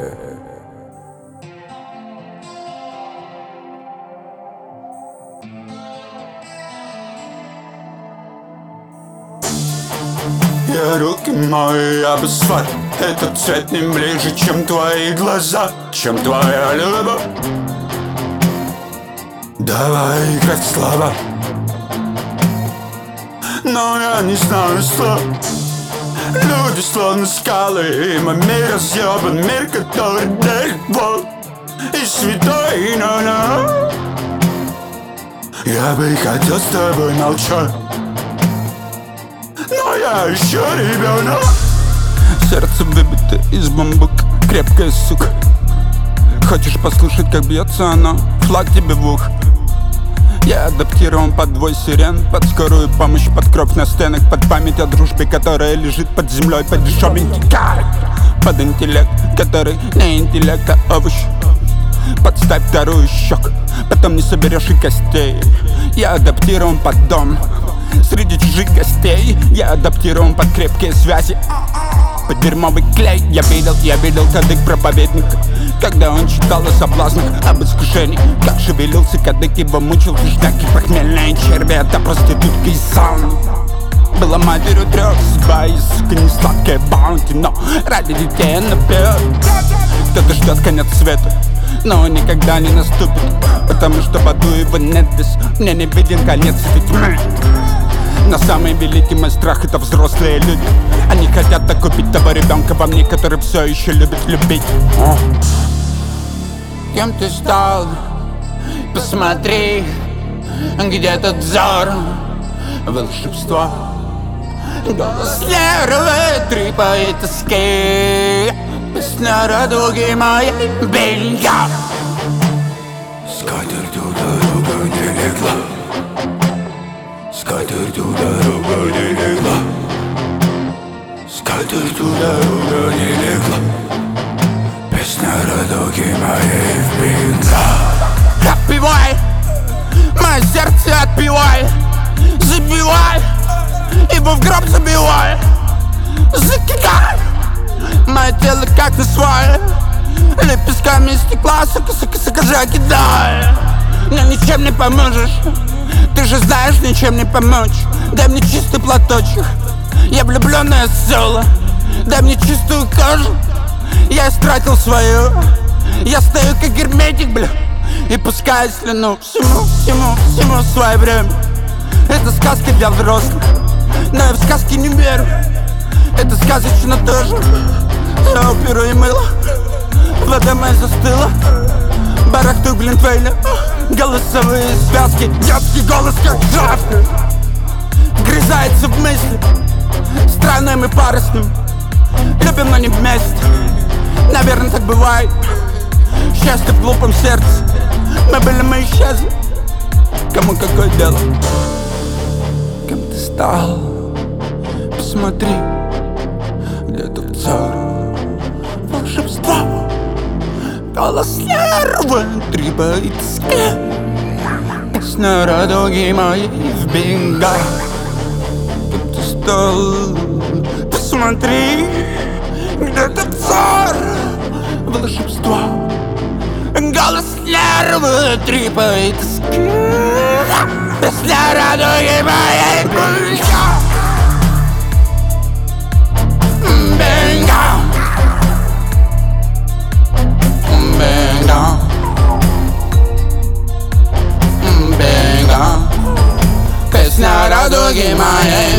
Я руки мои об асфальт. Этот цвет не ближе, чем твои глаза, чем твоя любовь. Давай играть слова, но я не знаю слов. Люди словно скалы, и мой мир разъебан, мир, который далеко и святой, но я бы хотел с тобой молчать, но я еще ребенок. Сердце выбито из бамбук, крепкая сука. Хочешь послушать, как бьется оно? Флаг тебе в ухо. Я адаптирован под вой сирен, под скорую помощь, под кровь на стенах, под память о дружбе, которая лежит под землей, под дешевенький кайф, под интеллект, который не интеллект, а овощ. Подставь вторую щеку, потом не соберешь и костей. Я адаптирован под дом среди чужих гостей. Я адаптирован под крепкие связи, под дерьмовый клей. Я видел кадык проповедника, когда он читал о соблазнах, об искушении. Как шевелился кадык, его мучил вишняк и похмельные черви. Это проститутка и сон. Была матерью трех, судьба и, сука, не сладкая баунти, но ради детей она пьет. Кто-то ждет конец света, но он никогда не наступит, потому что в аду его нет здесь. Мне не виден конец этой тьмы. Но самый великий мой страх — это взрослые люди. Они хотят окупить того ребенка во мне, который все еще любит любить. Кем ты стал? Посмотри, где тот взор, волшебство. Голос нервы трепает тоски, песня радуги моей бенга. Скатертью дорога не легла, скатертью дорога не легла, скатертью дорога не легла, песня радуги моей в бенга. Отпивай, мое сердце отпивай, забивай, его в гроб забивай, закидай мое тело как на свай, лепестками стекла, сука, закидай. Мне ничем не поможешь, ты же знаешь, ничем не помочь. Дай мне чистый платочек, я влюбленное соло. Дай мне чистую кожу, я истратил свою. Я стою как герметик, бля, и пускаю слюну. Всему свое время. Это сказка для взрослых, но я в сказки не верю. Это сказочно тоже. Я оперу и мыло, вода моя застыла, барахту глинтвейна, голосовые связки. Детский голос как жавка вгрызается в мысли. Странные мы пара с ним, любим, но не вместе. Наверное, так бывает. Счастье в глупом сердце. Мы были, мы исчезли. Кому какое дело? Кем ты стал? Посмотри, где тот взор, волшебство. Голос нервы трепает тоски, песня радуги моей в бинго. Кем ты стал? Посмотри, где тот взор, волшебство. Голос нервы трепает тоски, песня радуги моей в бинго. Песня радуги моей